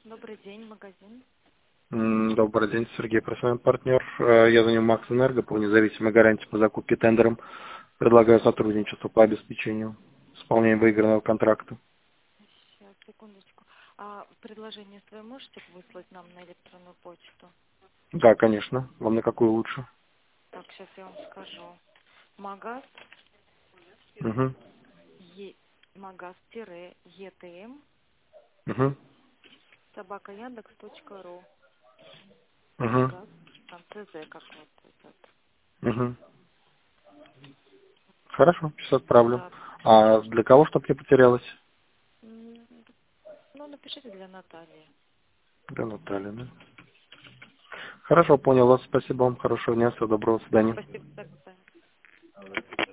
Добрый день, магазин. Добрый день, Сергей, профессиональный партнер. Я звоню Макс Энерго по независимой гарантии по закупке тендером. Предлагаю сотрудничество по обеспечению исполнения выигранного контракта. Сейчас, секундочку. А предложение свое можете выслать нам на электронную почту? Да, конечно. Вам на какую лучше? Так, сейчас я вам скажу. Магаз, Угу. магаз-етм, Угу. собака яндекс.ру. Угу. Магаз, там ТЗ какой-то идет. Угу. Хорошо, сейчас отправлю. Да. А для кого, чтобы не потерялось? М, Ну, напишите для Натальи. Для Натальи, да? Хорошо, понял вас. Спасибо вам. Хорошего дня. Всего доброго. До свидания. Спасибо, до свидания.